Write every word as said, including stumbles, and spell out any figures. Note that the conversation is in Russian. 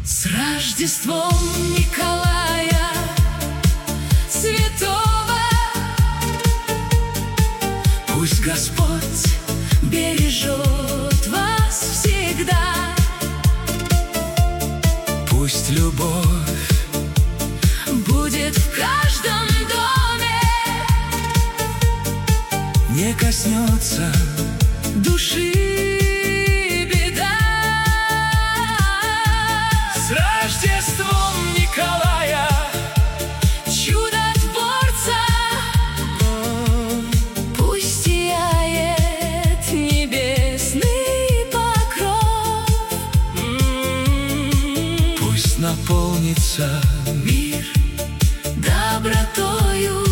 С Рождеством Николая Святого, пусть Господь бережет вас всегда. Пусть любовь будет в каждом доме, не коснется души беда. С Рождеством Николая, чудотворца, пусть сияет небесный покров. Пусть наполнится мир добротою